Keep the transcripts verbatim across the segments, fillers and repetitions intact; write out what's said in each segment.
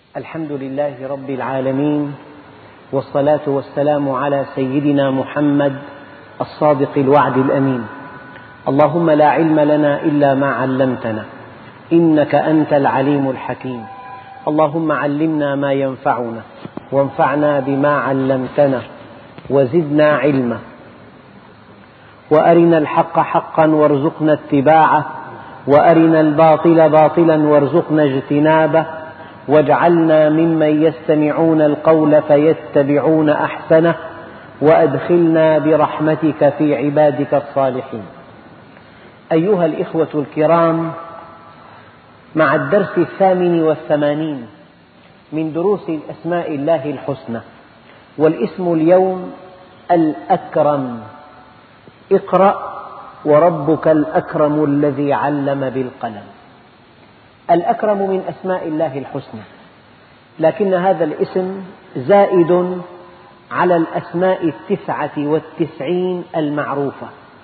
الحمد لله رب العالمين، والصلاة والسلام على سيدنا محمد الصادق الوعد الأمين. اللهم لا علم لنا إلا ما علمتنا إنك أنت العليم الحكيم. اللهم علمنا ما ينفعنا وانفعنا بما علمتنا وزدنا علما، وأرنا الحق حقا وارزقنا اتباعه، وأرنا الباطل باطلا وارزقنا اجتنابه، واجعلنا ممن يستمعون القول فيتبعون أحسنه، وأدخلنا برحمتك في عبادك الصالحين. أيها الإخوة الكرام، مع الدرس الثامن والثمانين من دروس أسماء الله الحسنى، والاسم اليوم الأكرم. اقرأ وربك الأكرم الذي علم بالقلم. الأكرم من أسماء الله الحسنى، لكن هذا الاسم زائد على الأسماء التسعة والتسعين المعروفة.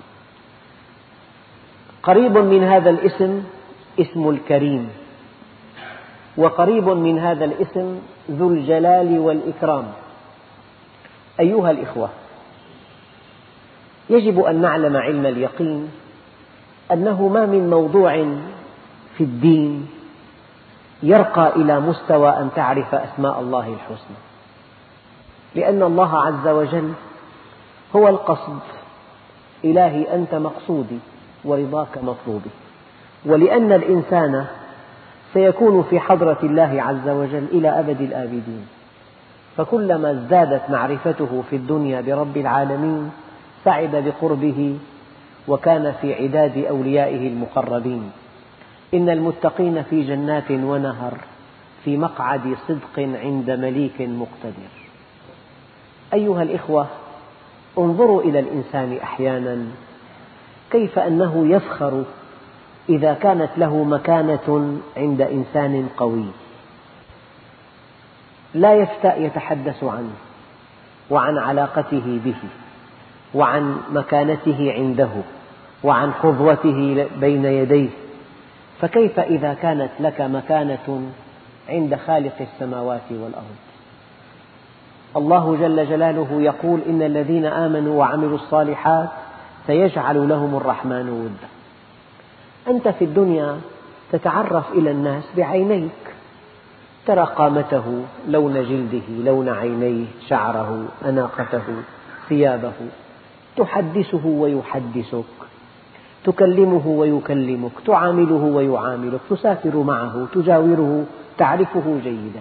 قريب من هذا الاسم اسم الكريم، وقريب من هذا الاسم ذو الجلال والإكرام. أيها الإخوة، يجب أن نعلم علم اليقين أنه ما من موضوع في الدين يرقى إلى مستوى أن تعرف أسماء الله الحسنى، لأن الله عز وجل هو القصد. إلهي أنت مقصودي ورضاك مطلوبي، ولأن الإنسان سيكون في حضرة الله عز وجل إلى أبد الآبدين، فكلما ازدادت معرفته في الدنيا برب العالمين سعد بقربه وكان في عداد أوليائه المقربين. إن المتقين في جنات ونهر في مقعد صدق عند مليك مقتدر. أيها الإخوة، انظروا إلى الإنسان أحيانا كيف أنه يفخر إذا كانت له مكانة عند إنسان قوي، لا يفتأ يتحدث عنه وعن علاقته به وعن مكانته عنده وعن حظوته بين يديه. فكيف إذا كانت لك مكانة عند خالق السماوات والأرض؟ الله جل جلاله يقول: إن الذين آمنوا وعملوا الصالحات سيجعل لهم الرحمن ودا. أنت في الدنيا تتعرف إلى الناس بعينيك، ترى قامته، لون جلده، لون عينيه، شعره، أناقته، ثيابه، تحدثه ويحدثك، تكلمه ويكلمك، تعامله ويعاملك، تسافر معه، تجاوره، تعرفه جيدا.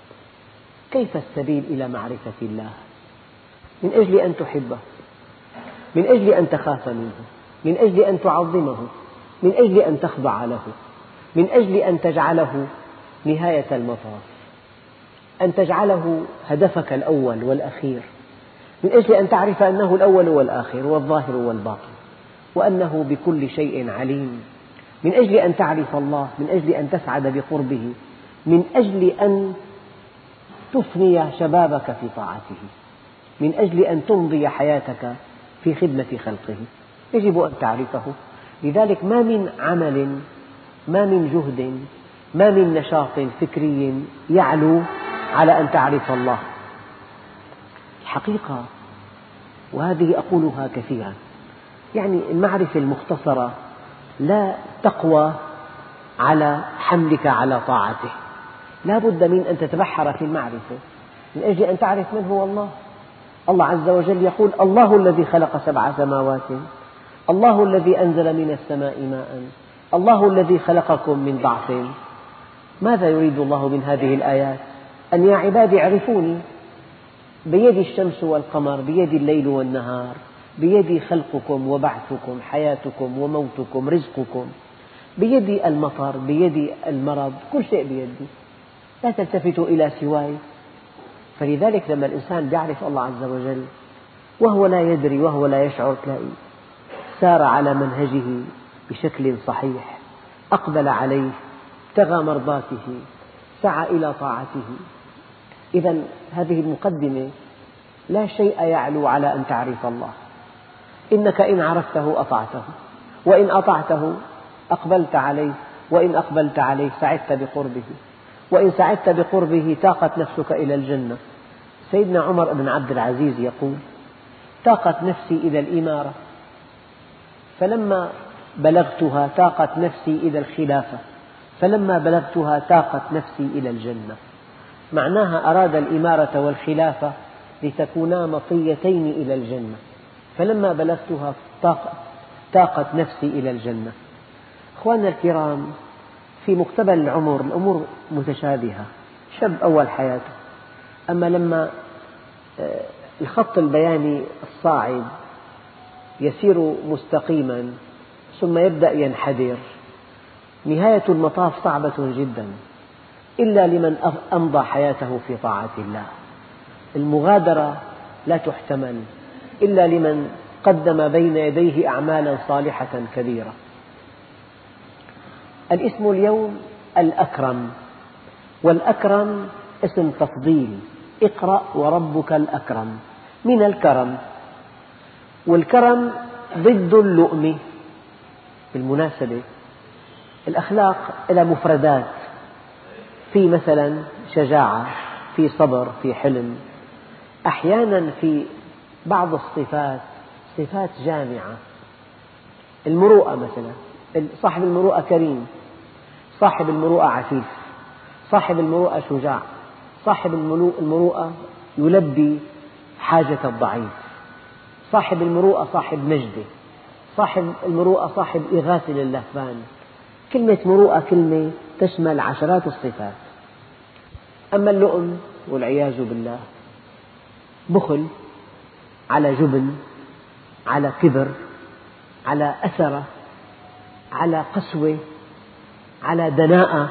كيف السبيل إلى معرفة الله؟ من أجل أن تحبه، من أجل أن تخاف منه، من أجل أن تعظمه، من أجل أن تخضع له، من أجل أن تجعله نهاية المطاف، أن تجعله هدفك الأول والأخير، من أجل أن تعرف أنه الأول والآخر والظاهر والباطن، وأنه بكل شيء عليم، من أجل أن تعرف الله، من أجل أن تسعد بقربه، من أجل أن تفني شبابك في طاعته، من أجل أن تمضي حياتك في خدمة خلقه. يجب أن تعرفه. لذلك ما من عمل، ما من جهد، ما من نشاط فكري يعلو على أن تعرف الله. الحقيقة، وهذه أقولها كثيرا، يعني المعرفة المختصرة لا تقوى على حملك على طاعته. لا بد من أن تتبحر في المعرفة من أجل أن تعرف من هو الله. الله عز وجل يقول: الله الذي خلق سبع سماوات، الله الذي أنزل من السماء ماء، الله الذي خلقكم من ضعف. ماذا يريد الله من هذه الآيات؟ أن يا عبادي اعرفوني، بيدي الشمس والقمر، بيدي الليل والنهار، بيدي خلقكم وبعثكم، حياتكم وموتكم، رزقكم، بيدي المطر، بيدي المرض، كل شيء بيدي، لا تلتفتوا إلى سواي. فلذلك لما الإنسان يعرف الله عز وجل وهو لا يدري وهو لا يشعر، تلاقي سار على منهجه بشكل صحيح، أقبل عليه، ابتغى مرضاته، سعى إلى طاعته. إذا هذه المقدمة، لا شيء يعلو على أن تعرف الله. إنك إن عرفته أطعته، وإن أطعته أقبلت عليه، وإن أقبلت عليه سعدت بقربه، وإن سعدت بقربه تاقت نفسك إلى الجنة. سيدنا عمر بن عبد العزيز يقول: تاقت نفسي إلى الإمارة، فلما بلغتها تاقت نفسي إلى الخلافة، فلما بلغتها تاقت نفسي إلى الجنة. معناها أراد الإمارة والخلافة لتكونا مطيتين إلى الجنة، فلما بلغتها تاقت نفسي إلى الجنة. أخواننا الكرام، في مقتبل العمر الأمور متشابهة، شاب أول حياته، أما لما الخط البياني الصاعد يسير مستقيما ثم يبدأ ينحدر، نهاية المطاف صعبة جدا إلا لمن أمضى حياته في طاعة الله. المغادرة لا تحتمل إلا لمن قدم بين يديه أعمالا صالحة كبيرة. الاسم اليوم الأكرم، والأكرم اسم تفضيل، اقرأ وربك الأكرم، من الكرم، والكرم ضد اللؤم. بالمناسبة الأخلاق لها مفردات، في مثلا شجاعة، في صبر، في حلم. أحيانا في بعض الصفات صفات جامعة. المروءة مثلا، صاحب المروءة كريم، صاحب المروءة عفيف، صاحب المروءة شجاع، صاحب المروءة يلبي حاجة الضعيف، صاحب المروءة صاحب مجد، صاحب المروءة صاحب إغاثة للهفان. كلمة مروءة كلمة تشمل عشرات الصفات. أما اللؤم والعياذ بالله، بخل، على جبن، على كبر، على أثرة، على قسوة، على دناءة.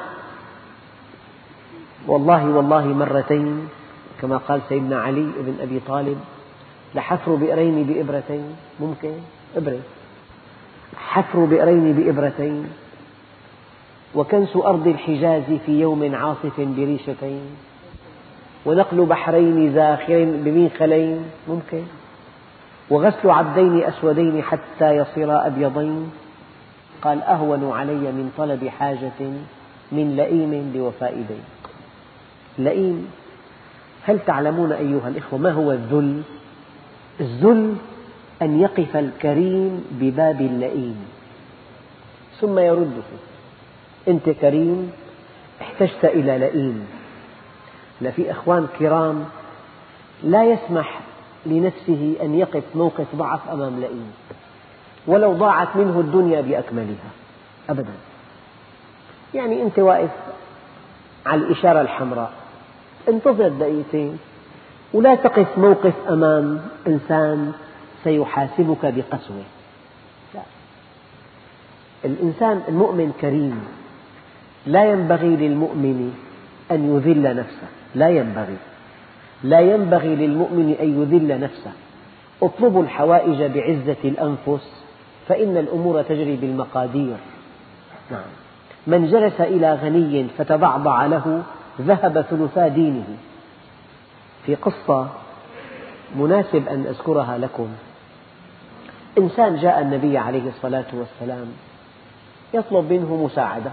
والله والله مرتين كما قال سيدنا علي بن أبي طالب: لحفر بئرين بإبرتين، ممكن إبرة، حفر بئرين بإبرتين، وكنس أرض الحجاز في يوم عاصف بريشتين، ونقل بحرين زاخرين بمنخلين، ممكن، وغسل عبدين أسودين حتى يصيرا أبيضين. قال: أهون علي من طلب حاجة من لئيم بوفاء دين. لئيم، هل تعلمون أيها الإخوة ما هو الذل؟ الذل أن يقف الكريم بباب اللئيم ثم يرده. أنت كريم احتجت إلى لئيم. لا، في أخوان كرام لا يسمح لنفسه أن يقف موقف ضعف أمام لئيم ولو ضاعت منه الدنيا بأكملها أبدا. يعني أنت واقف على الإشارة الحمراء، انتظر دقيقتين ولا تقف موقف أمام إنسان سيحاسبك بقسوة. لا، الإنسان المؤمن كريم، لا ينبغي للمؤمن أن يذل نفسه، لا ينبغي لا ينبغي للمؤمن أن يذل نفسه. اطلبوا الحوائج بعزة الأنفس فإن الأمور تجري بالمقادير. نعم. من جلس إلى غني فتضعضع له ذهب ثلثا دينه. في قصة مناسب أن أذكرها لكم. إنسان جاء النبي عليه الصلاة والسلام يطلب منه مساعدة.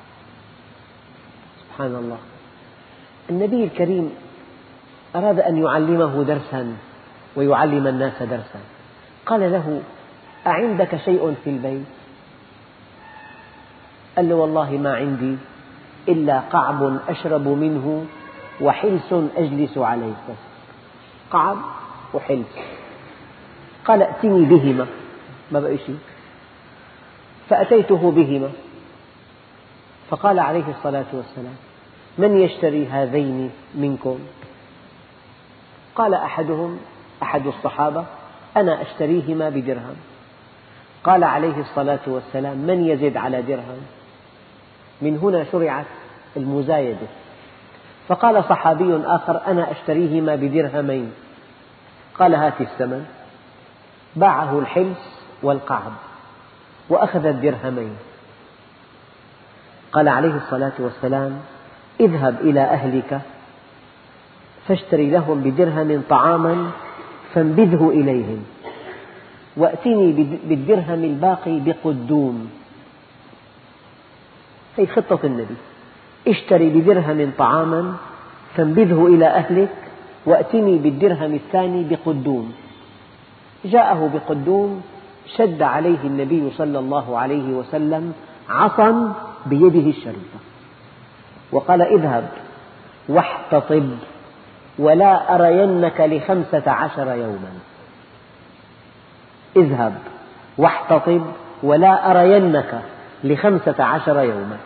سبحان الله، النبي الكريم أراد أن يعلمه درسا ويعلم الناس درسا. قال له: أعندك شيء في البيت؟ قال له: والله ما عندي إلا قعب أشرب منه وحلس أجلس عليه. بس قعب وحلس. قال: ائتني بهما، ما بقي شيء. فأتيته بهما، فقال عليه الصلاة والسلام: من يشتري هذين منكم؟ قال أحدهم، أحد الصحابة: أنا أشتريهما بدرهم. قال عليه الصلاة والسلام: من يزد على درهم؟ من هنا شرعت المزايدة. فقال صحابي آخر: أنا أشتريهما بدرهمين. قال: هات الثمن. باعه الحلس والقعب وأخذ الدرهمين. قال عليه الصلاة والسلام: اذهب إلى أهلك فاشتري لهم بدرهم طعاما فانبذه إليهم، وأتني بالدرهم الباقي بقدوم. هذه خطة النبي. اشتري بدرهم طعاما فانبذه إلى أهلك وأتني بالدرهم الثاني بقدوم. جاءه بقدوم، شد عليه النبي صلى الله عليه وسلم عصا بيده الشريفة وقال: اذهب واحتطب ولا أرينك لخمسة عشر يوما. اذهب واحتطب ولا أرينك لخمسة عشر يوما.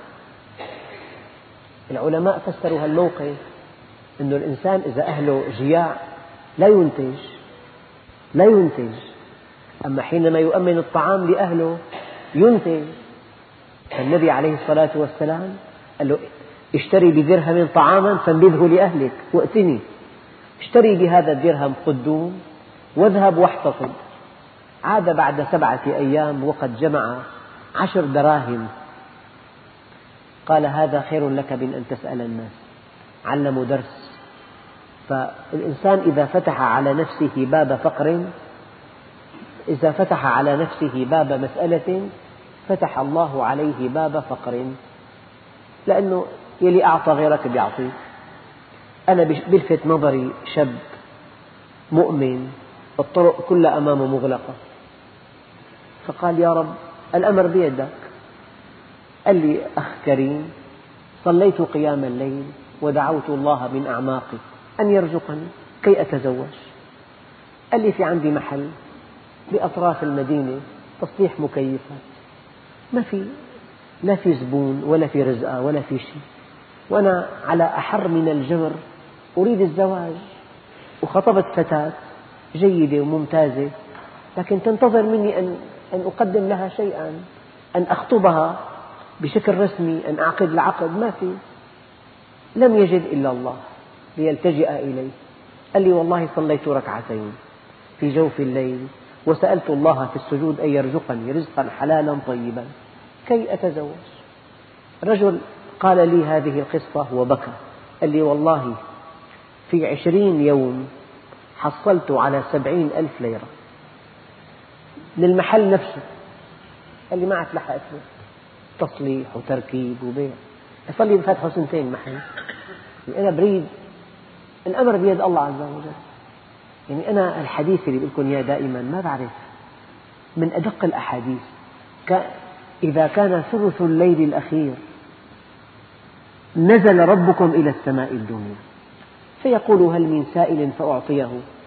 العلماء فسروا هالموقف أن الإنسان إذا أهله جياع لا ينتج لا ينتج أما حينما يؤمن الطعام لأهله ينتج. فالنبي عليه الصلاة والسلام قال له: اشتري بدرهم طعاما فانبذه لأهلك وأتني، اشتري بهذا الدرهم قدوم واذهب واحتطب. عاد بعد سبعة أيام وقد جمع عشر دراهم. قال: هذا خير لك من أن تسأل الناس. علموا درس. فالإنسان إذا فتح على نفسه باب فقر، إذا فتح على نفسه باب مسألة فتح الله عليه باب فقر، لأنه يلي أعطى غيرك بيعطيك. أنا بلفت نظري شاب مؤمن الطرق كلها أمامه مغلقة، فقال: يا رب الأمر بيدك. قال لي: أخ كريم، صليت قيام الليل ودعوت الله من أعماقي أن يرزقني كي أتزوج. قال لي: في عندي محل بأطراف المدينة تصليح مكيفات، ما في لا في زبون ولا في رزقة ولا في شيء، وأنا على أحر من الجمر أريد الزواج، وخطبت فتاة جيدة وممتازة، لكن تنتظر مني أن أن أقدم لها شيئا، أن أخطبها بشكل رسمي، أن أعقد العقد، ما في. لم يجد إلا الله ليلتجئ إليه. قال لي: والله صليت ركعتين في جوف الليل وسألت الله في السجود أن يرزقني رزقا حلالا طيبا كي أتزوج. رجل قال لي هذه القصة وبكى. قال لي: والله في عشرين يوم حصلت على سبعين ألف ليرة من المحل نفسه. قال لي: ما عاد لحقت تصليح وتركيب وبيع، صار لي فاتحه سنتين محل. يعني أنا بريد الأمر بيد الله عز وجل. يعني أنا الحديث اللي بقول لكم إياه دائما ما بعرف، من أدق الأحاديث: إذا كان ثلث الليل الأخير نزل ربكم إلى السماء الدنيا فيقول: هل من سائل فأعطيه،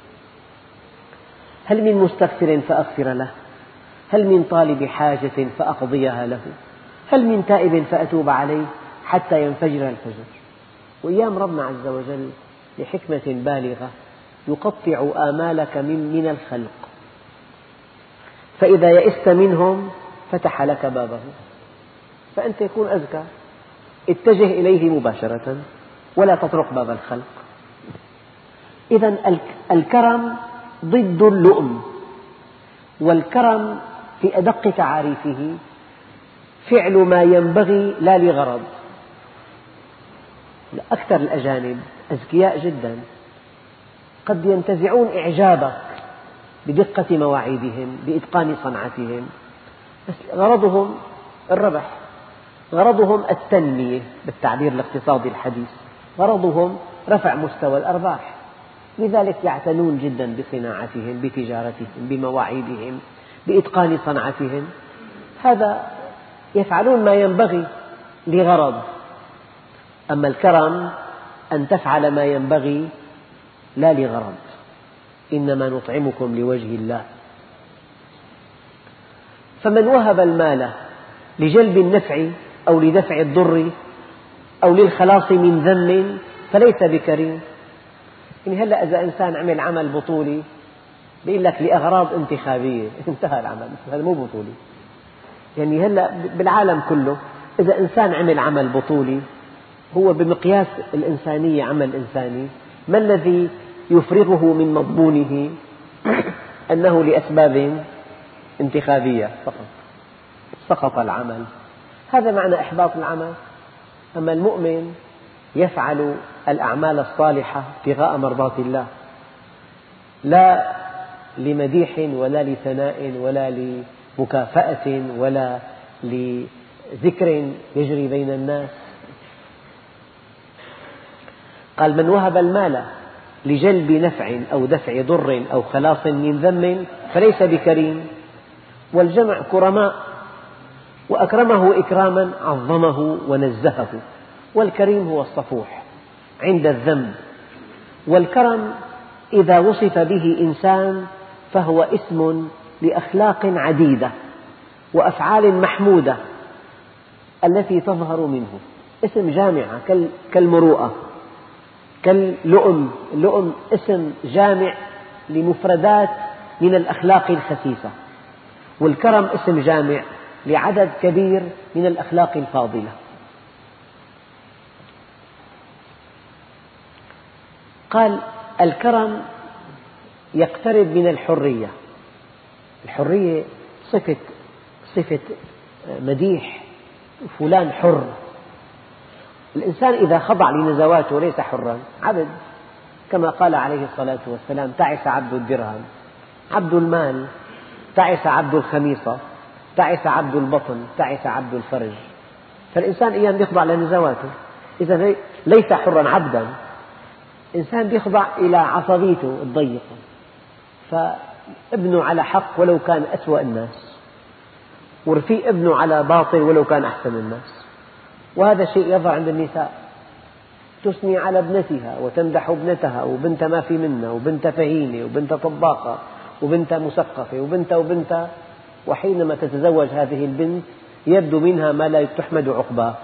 هل من مستغفر فأغفر له، هل من طالب حاجة فأقضيها له، هل من تائب فأتوب عليه حتى ينفجر الفجر. وأيام ربنا عز وجل لحكمة بالغة يقطع آمالك من, من الخلق، فإذا يئست منهم فتح لك بابه، فأنت يكون أذكى، اتجه إليه مباشرة ولا تطرق باب الخلق. إذن الكرم ضد اللؤم، والكرم في أدق تعاريفه فعل ما ينبغي لا لغرض. أكثر الأجانب أذكياء جدا، قد ينتزعون إعجابك بدقة مواعيدهم، بإتقان صنعتهم، بس غرضهم الربح، غرضهم التنمية بالتعبير الاقتصادي الحديث، غرضهم رفع مستوى الأرباح. لذلك يعتنون جدا بصناعتهم، بتجارتهم، بمواعيدهم، بإتقان صنعتهم. هذا يفعلون ما ينبغي لغرض. أما الكرم أن تفعل ما ينبغي لا لغرض، إنما نطعمكم لوجه الله. فمن وهب المال لجلب النفع أو لدفع الضر أو للخلاص من ذم فليس بكريم. يعني هلأ إذا إنسان عمل عمل بطولي بيقول لك لأغراض انتخابية، انتهى العمل، هذا مو بطولي. يعني هلأ بالعالم كله إذا إنسان عمل عمل بطولي هو بمقياس الإنسانية عمل إنساني، ما الذي يفرغه من مضمونه؟ أنه لأسباب انتخابية فقط سقط العمل. هذا معنى إحباط العمل. أما المؤمن يفعل الأعمال الصالحة ابتغاء مرضاة الله، لا لمديح ولا لثناء ولا لمكافأة ولا لذكر يجري بين الناس. قال من وهب المال لجلب نفع أو دفع ضر أو خلاص من ذم فليس بكريم. والجمع كرماء، وأكرمه إكراما عظمه ونزهه. والكريم هو الصفوح عند الذم. والكرم إذا وصف به إنسان فهو اسم لأخلاق عديدة وأفعال محمودة التي تظهر منه، اسم جامع كالمروءة، كاللؤم. اللؤم اسم جامع لمفردات من الأخلاق الخسيسة، والكرم اسم جامع لعدد كبير من الأخلاق الفاضلة. قال الكرم يقترب من الحرية. الحرية صفة صفة مديح، فلان حر. الإنسان إذا خضع لنزواته ليس حرا، عبد، كما قال عليه الصلاة والسلام: تعس عبد الدرهم، عبد المال، تعس عبد الخميصة، تعس عبد البطن، تعس عبد الفرج. فالإنسان أيام يخضع لنزواته، إذا ليس حرا، عبدا. إنسان يخضع إلى عصبيته الضيقة، فابنه على حق ولو كان أسوأ الناس، ورفيق ابنه على باطل ولو كان أحسن الناس. وهذا شيء يظهر عند النساء، تثني على ابنتها وتمدح ابنتها، وبنت ما في منها، وبنت فهيمة، وبنت طباخة، وبنت مثقفة، وبنت وبنت وحينما تتزوج هذه البنت يبدو منها ما لا تحمد عقباه.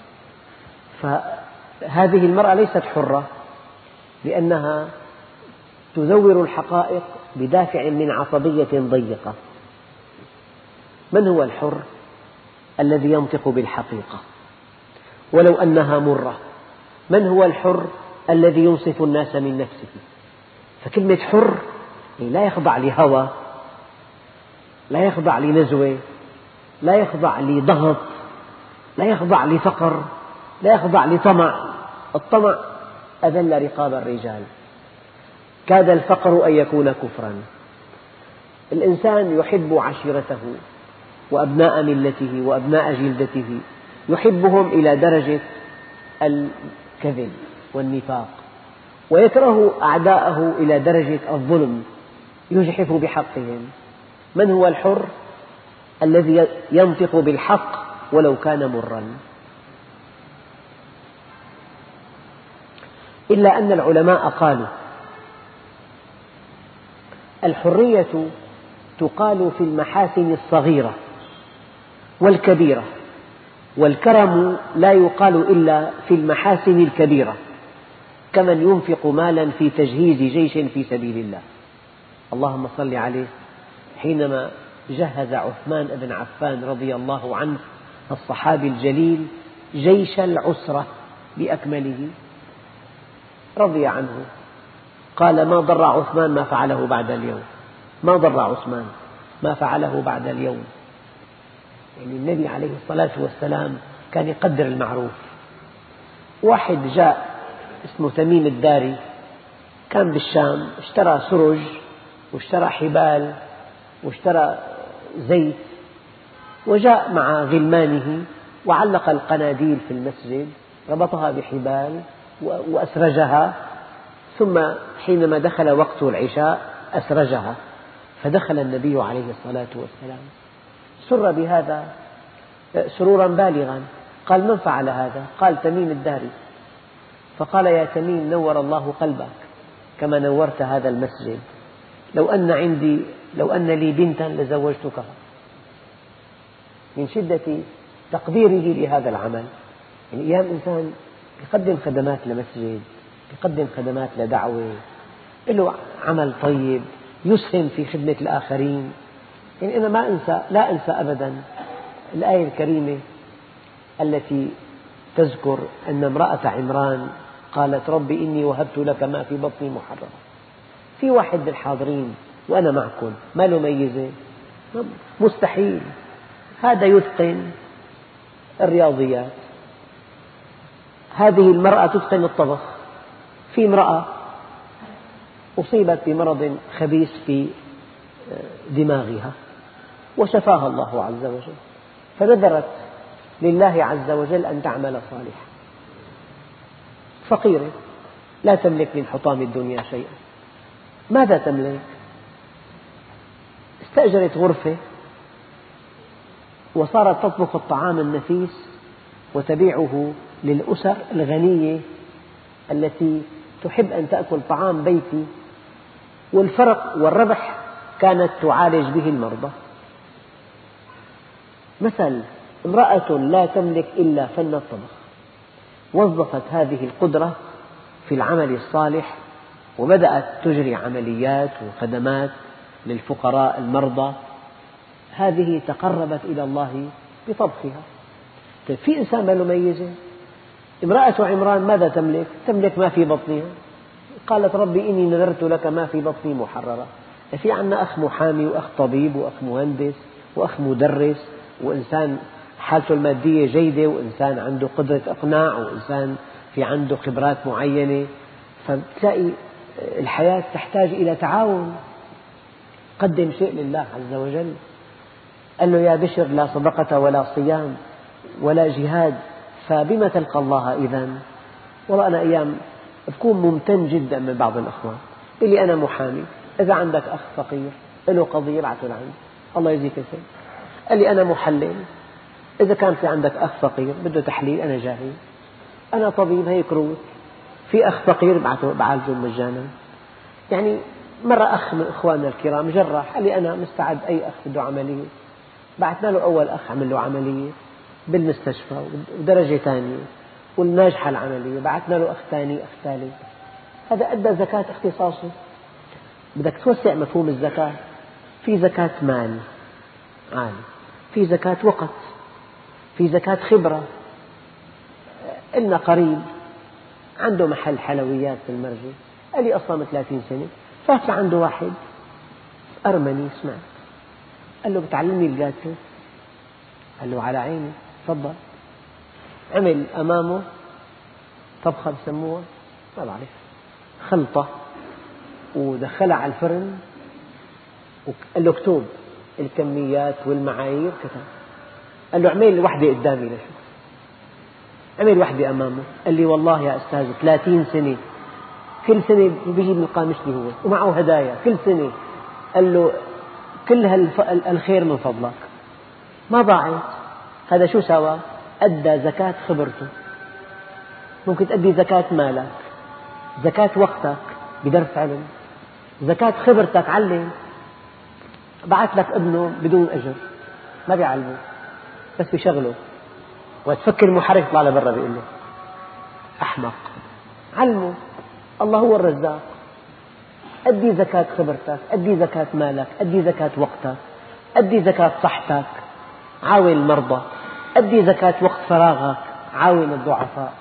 فهذه المرأة ليست حرة، لأنها تزور الحقائق بدافع من عصبية ضيقة. من هو الحر؟ الذي ينطق بالحقيقة ولو أنها مرة. من هو الحر؟ الذي ينصف الناس من نفسه. فكلمة حر لا يخضع لهوى، لا يخضع لنزوة، لا يخضع لضغط، لا يخضع لفقر، لا يخضع لطمع. الطمع أذل رقاب الرجال، كاد الفقر أن يكون كفرا. الإنسان يحب عشيرته وأبناء ملته وأبناء جلدته، يحبهم إلى درجة الكذب والنفاق، ويكره أعداءه إلى درجة الظلم، يجحف بحقهم. من هو الحر؟ الذي ينطق بالحق ولو كان مرا. إلا أن العلماء قالوا الحرية تقال في المحاسن الصغيرة والكبيرة، والكرم لا يقال إلا في المحاسن الكبيرة، كمن ينفق مالا في تجهيز جيش في سبيل الله. اللهم صل عليه. حينما جهز عثمان بن عفان رضي الله عنه الصحابي الجليل جيش العسرة بأكمله، رضي عنه، قال: ما ضر عثمان ما فعله بعد اليوم، ما ضر عثمان ما فعله بعد اليوم. يعني النبي عليه الصلاة والسلام كان يقدر المعروف. واحد جاء اسمه تميم الداري، كان بالشام، اشترى سرج واشترى حبال واشترى زيت، وجاء مع غلمانه وعلق القناديل في المسجد، ربطها بحبال وأسرجها، ثم حينما دخل وقت العشاء أسرجها. فدخل النبي عليه الصلاة والسلام، سر بهذا سرورا بالغا. قال: من فعل هذا؟ قال: تميم الداري. فقال: يا تميم، نور الله قلبك كما نورت هذا المسجد، لو أن عندي لو أن لي بنتا لزوجتكها، من شدة تقديره لهذا العمل. يعني أيام إنسان يقدم خدمات لمسجد، يقدم خدمات لدعوة، له عمل طيب، يسهم في خدمة الآخرين. يعني أنا ما أنسى لا أنسى أبدا الآية الكريمة التي تذكر أن امرأة عمران قالت: رب إني وهبت لك ما في بطني محررا. في واحد من الحاضرين وأنا معكم ما له ميزة؟ مستحيل. هذا يتقن الرياضيات، هذه المرأة تتقن الطبخ. في امرأة أصيبت بمرض خبيث في دماغها وشفاها الله عز وجل، فنذرت لله عز وجل أن تعمل صالحا. فقيرة لا تملك من حطام الدنيا شيئا. ماذا تملك؟ استأجرت غرفة وصارت تطبخ الطعام النفيس وتبيعه للأسر الغنية التي تحب أن تأكل طعام بيتي، والفرق والربح كانت تعالج به المرضى. مثل: امرأة لا تملك إلا فن الطبخ، وظفت هذه القدرة في العمل الصالح وبدأت تجري عمليات وخدمات للفقراء المرضى. هذه تقربت إلى الله بطبخها. في إنسان ما له ميزة. امرأة عمران ماذا تملك؟ تملك ما في بطنها. قالت: ربي إني نذرت لك ما في بطني محررة. في عندنا أخ محامي وأخ طبيب وأخ مهندس وأخ مدرس وإنسان حالته المادية جيدة وإنسان عنده قدرة إقناع وإنسان في عنده خبرات معينة، فتلاقي الحياة تحتاج إلى تعاون. قدم شيء لله عز وجل. قال له: يا بشر لا صدقة ولا صيام ولا جهاد فبما تلقى الله إذن؟ والله أنا أيام بكون ممتن جدا من بعض الأخوان يقول لي: أنا محامي، إذا عندك أخ فقير له قضية ابعثه لعندي الله يجزيك خير. قال لي: أنا محلل، إذا كان في عندك أخ فقير بده تحليل أنا جاهز. أنا طبيب، هي كروت، في أخ فقير بعالجه مجانا. يعني مرة أخ من إخواننا الكرام جراح قال لي: أنا مستعد، أي أخ بده عملية. بعثنا له أول أخ عمل له عملية بالمستشفى ودرجة ثانية والناجحة العملية، بعثنا له أخ ثاني أخ ثالث. هذا أدى زكاة اختصاصه. بدك توسع مفهوم الزكاة. في زكاة مال عالي، في زكاة وقت، في زكاة خبرة. إلنا قريب عنده محل حلويات في المرجي، قال لي: أصلا من ثلاثين سنة فات عنده واحد أرمني سمعت، قال له: بتعلمني الجاتو؟ قال له: على عيني تفضل. عمل أمامه طبخة بسموها ما بعرف خلطة ودخلها على الفرن وقال له: اكتب الكميات والمعايير. كتب. قال له: اعمل واحدة قدامي لشوف. عمل واحدة أمامه. قال لي: والله يا أستاذ ثلاثين سنة كل سنة بيجي من القامشلي هو ومعه هدايا كل سنة. قال له: كل الخير من فضلك. ما ضاعت. هذا شو سوى؟ أدى زكاة خبرته. ممكن تأدي زكاة مالك، زكاة وقتك بدرس علم، زكاة خبرتك علم. بعث لك ابنه بدون أجر ما بيعلمه بس بيشغله، وتفكر المحرك يطلع لبرا بيقول له: أحمق. علمه، الله هو الرزاق. أدي زكاة خبرتك، أدي زكاة مالك، أدي زكاة وقتك، أدي زكاة صحتك، عاون المرضى، أدي زكاة وقت فراغك، عاون الضعفاء.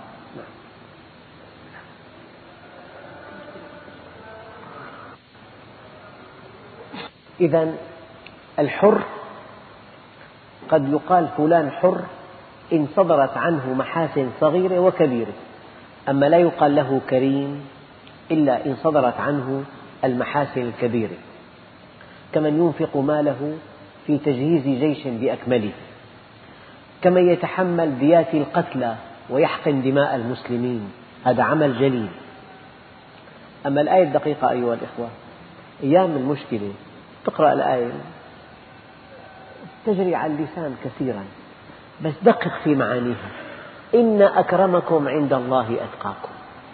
إذن الحر قد يقال فلان حر إن صدرت عنه محاسن صغيرة وكبيرة، أما لا يقال له كريم إلا إن صدرت عنه المحاسن الكبيرة، كمن ينفق ماله في تجهيز جيش بأكمله، كمن يتحمل ديات القتلى ويحقن دماء المسلمين، هذا عمل جليل. أما الآية الدقيقة أيها الإخوة، أيام المشكلة تقرأ الآية تجري على اللسان كثيرا، بس دقق في معانيها. إن أكرمكم عند الله أتقاكم،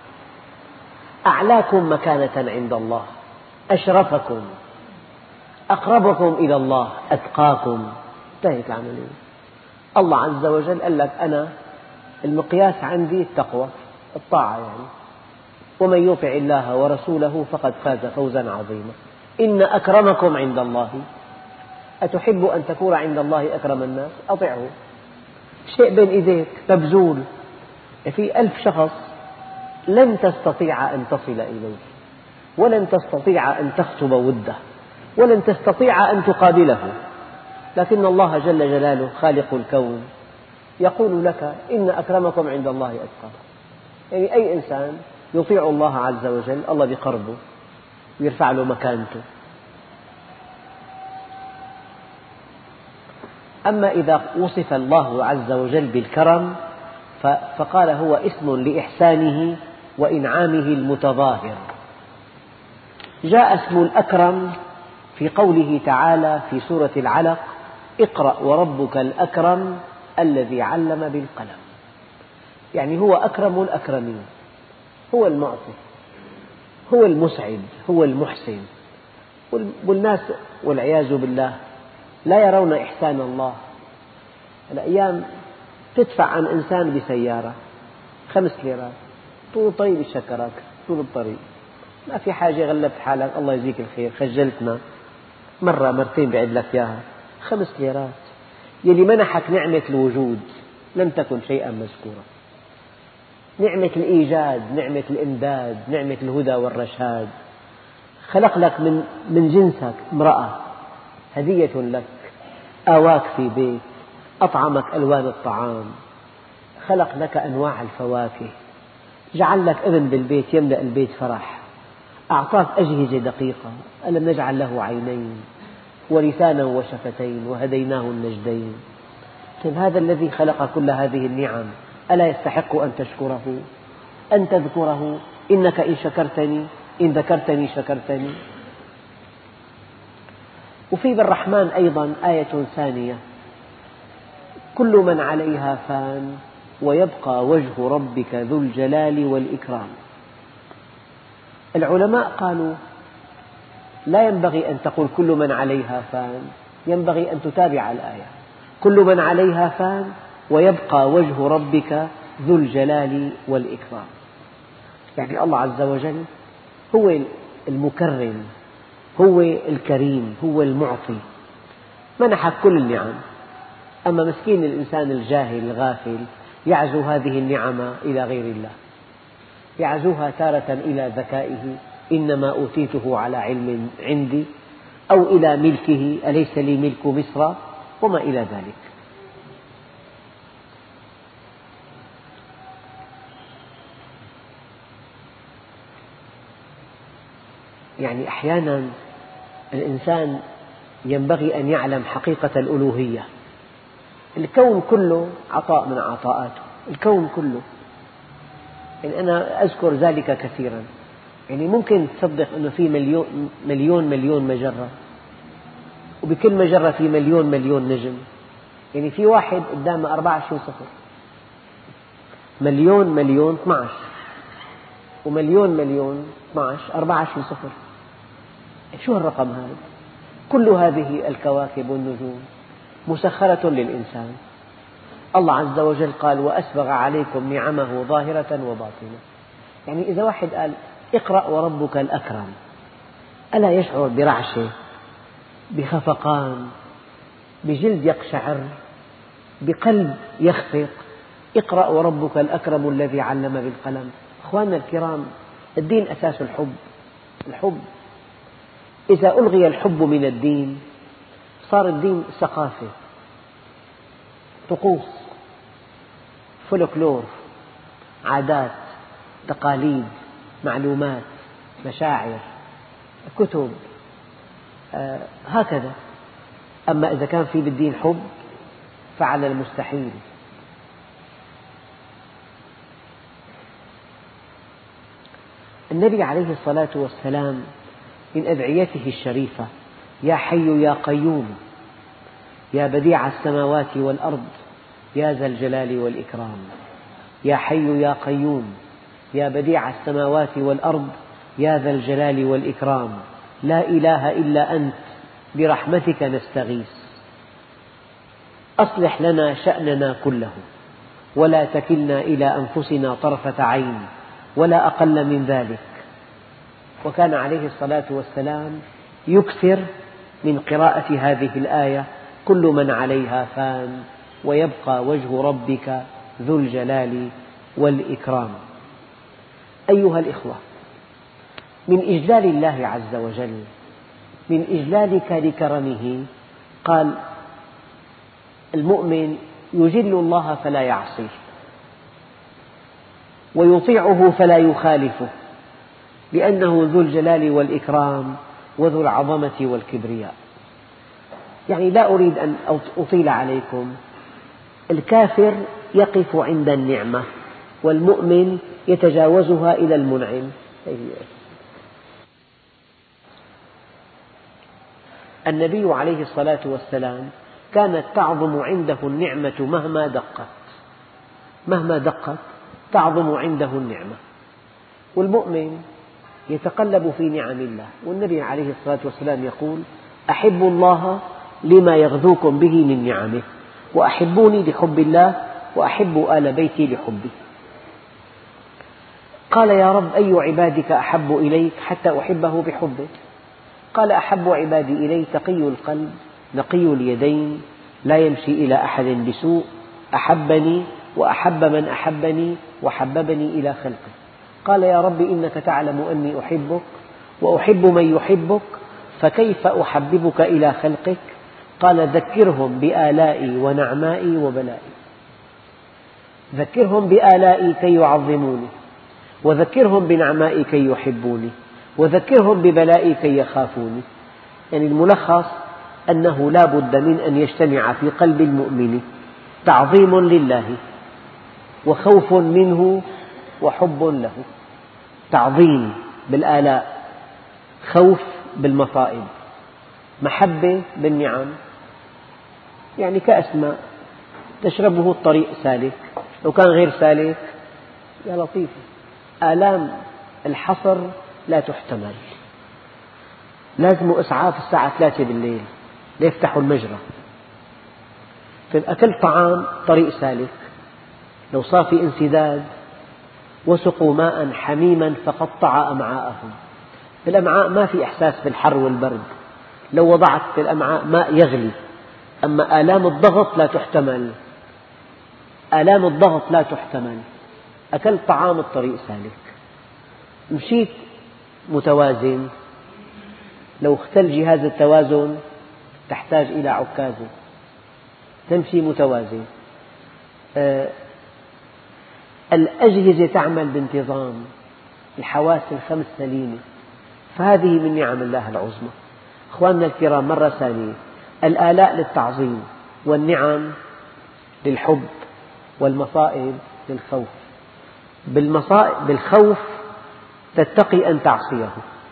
أعلاكم مكانة عند الله، أشرفكم، أقربكم إلى الله، أتقاكم. انتهت العملية. الله عز وجل قال لك: أنا المقياس عندي التقوى، الطاعة يعني، ومن يطع الله ورسوله فقد فاز فوزا عظيما. إن أكرمكم عند الله. أتحب أن تكون عند الله أكرم الناس؟ أطعه. شيء بين إيديك مبذول، في ألف شخص لن تستطيع أن تصل إليه، ولن تستطيع أن تخطب وده، ولن تستطيع أن تقابله، لكن الله جل جلاله خالق الكون يقول لك: إن أكرمكم عند الله أتقاكم. يعني أي إنسان يطيع الله عز وجل الله بقربه ويرفع له مكانته. أما إذا وصف الله عز وجل بالكرم فقال هو اسم لإحسانه وإنعامه المتظاهر. جاء اسم الأكرم في قوله تعالى في سورة العلق: اقرأ وربك الأكرم الذي علم بالقلم. يعني هو أكرم الأكرمين، هو المعطي، هو المسعد، هو المحسن. والناس والعياذ بالله لا يرون إحسان الله. الأيام تدفع عن إنسان بسيارة خمس ليرات، طول الطريق بيشكرك، طول الطريق ما في حاجة، غلبت حالك، الله يجزيك الخير، خجلتنا، مرة مرتين بعد لك إياها، خمس ليرات. يلي منحك نعمة الوجود لم تكن شيئا مذكورا، نعمة الإيجاد، نعمة الإمداد، نعمة الهدى والرشاد. خلق لك من, من جنسك امرأة هدية لك، آواك في بيت، أطعمك ألوان الطعام، خلق لك أنواع الفواكه، جعل لك ابن بالبيت يملأ البيت فرح، أعطاك أجهزة دقيقة، ألم نجعل له عينين ولسانا وشفتين وهديناه النجدين. طيب هذا الذي خلق كل هذه النعم ألا يستحق أن تشكره، أن تذكره؟ إنك إن شكرتني إن ذكرتني شكرتني. وفي بالرحمن أيضا آية ثانية: كل من عليها فان ويبقى وجه ربك ذو الجلال والإكرام. العلماء قالوا لا ينبغي أن تقول كل من عليها فان، ينبغي أن تتابع الآية: كل من عليها فان ويبقى وجه ربك ذو الجلال والإكرام. يعني الله عز وجل هو المكرم، هو الكريم، هو المعطي، منحك كل النعم. أما مسكين الإنسان الجاهل الغافل يعزو هذه النعم إلى غير الله، يعزوها تارة إلى ذكائه، إنما أوتيته على علم عندي، أو إلى ملكه، أليس لي ملك مصر، وما إلى ذلك. يعني أحيانا الإنسان ينبغي أن يعلم حقيقة الألوهية. الكون كله عطاء من عطاءاته، الكون كله. يعني أنا أذكر ذلك كثيرا. يعني ممكن تصدق أنه في مليون مليون مليون مجرة، وبكل مجرة في مليون مليون نجم. يعني في واحد قدامه أربعة وعشرين صفر، مليون مليون اثني عشر، ومليون مليون اثني عشر، أربعة وعشرين صفر. شو هالرقم هذا؟ كل هذه الكواكب والنجوم مسخرة للإنسان. الله عز وجل قال: وأسبغ عليكم نعمه ظاهرة وباطنة. يعني إذا واحد قال اقرأ وربك الأكرم، ألا يشعر برعشة، بخفقان، بجلد يقشعر، بقلب يخفق؟ اقرأ وربك الأكرم الذي علم بالقلم. أخواننا الكرام، الدين أساس الحب. الحب إذا ألغي الحب من الدين صار الدين ثقافة، طقوس، فولكلور، عادات، تقاليد، معلومات، مشاعر، كتب، آه هكذا. أما إذا كان في بالدين حب فعل المستحيل. النبي عليه الصلاة والسلام من أدعيته الشريفة: يا حي يا قيوم، يا بديع السماوات والأرض، يا ذا الجلال والإكرام. يا حي يا قيوم، يا بديع السماوات والأرض، يا ذا الجلال والإكرام. لا إله إلا أنت، برحمتك نستغيث. أصلح لنا شأننا كله، ولا تكلنا إلى أنفسنا طرفة عين ولا أقل من ذلك. وكان عليه الصلاة والسلام يكثر من قراءة هذه الآية: كل من عليها فان ويبقى وجه ربك ذو الجلال والإكرام. أيها الإخوة، من إجلال الله عز وجل، من إجلالك لكرمه، قال: المؤمن يجل الله فلا يعصيه، ويطيعه فلا يخالفه، لأنه ذو الجلال والإكرام وذو العظمة والكبرياء. يعني لا أريد أن أطيل عليكم. الكافر يقف عند النعمة والمؤمن يتجاوزها إلى المنعم. النبي عليه الصلاة والسلام كانت تعظم عنده النعمة مهما دقت، مهما دقت تعظم عنده النعمة، والمؤمن يتقلب في نعم الله. والنبي عليه الصلاة والسلام يقول: أحبوا الله لما يغذوكم به من نعمه، وأحبوني لحب الله، وأحبوا آل بيتي لحبي. قال: يا رب، أي عبادك أحب إليك حتى أحبه بحبك؟ قال: أحب عبادي إلي تقي القلب نقي اليدين لا يمشي إلى أحد بسوء، أحبني وأحب من أحبني وحببني إلى خلقه. قال: يا رب، إنك تعلم أني أحبك وأحب من يحبك، فكيف أحببك إلى خلقك؟ قال: ذكرهم بآلائي ونعمائي وبلائي. ذكرهم بآلائي كي يعظموني، وذكرهم بنعمائي كي يحبوني، وذكرهم ببلائي كي يخافوني. يعني الملخص أنه لا بد من أن يجتمع في قلب المؤمن تعظيم لله وخوف منه وحب له. تعظيم بالآلاء، خوف بالمصائب، محبة بالنعم. يعني كأس ماء تشربه الطريق سالك، لو كان غير سالك يا لطيف. آلام الحصر لا تحتمل، لازم إسعاف الساعة ثلاثة بالليل ليفتحوا المجرى. أكلت طعام طريق سالك، لو صار في انسداد وسقوا ماء حميما فقطع أمعاءهم. بالأمعاء ما في إحساس بالحر والبرد، لو وضعت في الأمعاء ماء يغلي. أما آلام الضغط لا تحتمل، آلام الضغط لا تحتمل. أكلت طعام الطريق سالك، مشيت متوازن، لو اختل جهاز التوازن تحتاج إلى عكازة. تمشي متوازن. آه الأجهزة تعمل بانتظام، الحواس الخمس سليمة، فهذه من نعم الله العظمى. أخواننا الكرام، مرة ثانية، الآلاء للتعظيم، والنعم للحب، والمصائب للخوف. بالمصائب بالخوف تتقي أن تعصيه،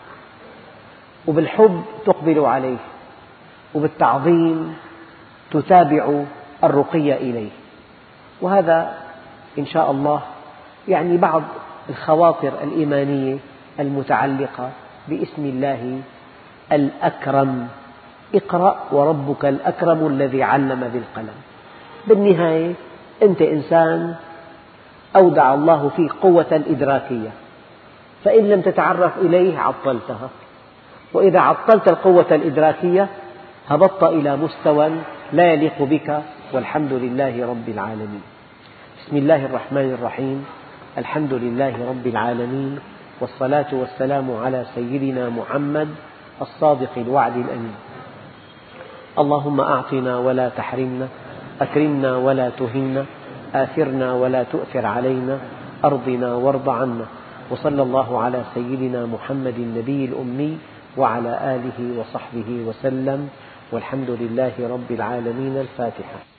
وبالحب تقبل عليه، وبالتعظيم تتابع الرقي إليه. وهذا إن شاء الله يعني بعض الخواطر الإيمانية المتعلقة باسم الله الأكرم. اقرأ وربك الأكرم الذي علم بالقلم. بالنهاية أنت إنسان أودع الله فيك قوة الإدراكية، فإن لم تتعرف إليه عطلتها، وإذا عطلت القوة الإدراكية هبطت إلى مستوى لا يليق بك، والحمد لله رب العالمين. بسم الله الرحمن الرحيم. الحمد لله رب العالمين، والصلاة والسلام على سيدنا محمد الصادق الوعد الأمين. اللهم أعطنا ولا تحرمنا، أكرمنا ولا تهنا، آثرنا ولا تؤثر علينا، أرضنا وارض عنا. وصلى الله على سيدنا محمد النبي الأمي وعلى آله وصحبه وسلم، والحمد لله رب العالمين. الفاتحة.